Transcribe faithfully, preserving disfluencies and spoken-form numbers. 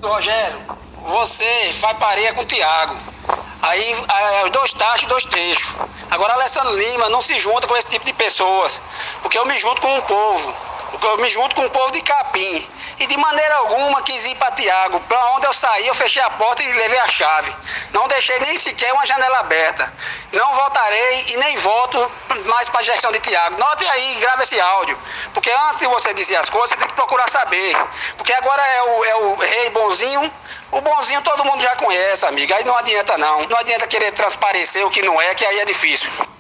Rogério, você faz pareia com o Thiago. Aí, aí os dois tachos, dois trechos. Agora, Alessandro Lima não se junta com esse tipo de pessoas, porque eu me junto com o povo. Eu me junto com o povo de Capim. E de maneira alguma quis ir para Thiago. Para onde eu saí, eu fechei a porta e levei a chave. Não deixei nem sequer uma janela aberta. Não voltarei e nem volto mais para a gestão de Thiago. Note aí, grave esse áudio. Porque antes de você dizer as coisas, você tem que procurar saber. Porque agora é o, é o rei bonzinho. O bonzinho todo mundo já conhece, amiga. Aí não adianta não. Não adianta querer transparecer o que não é, que aí é difícil.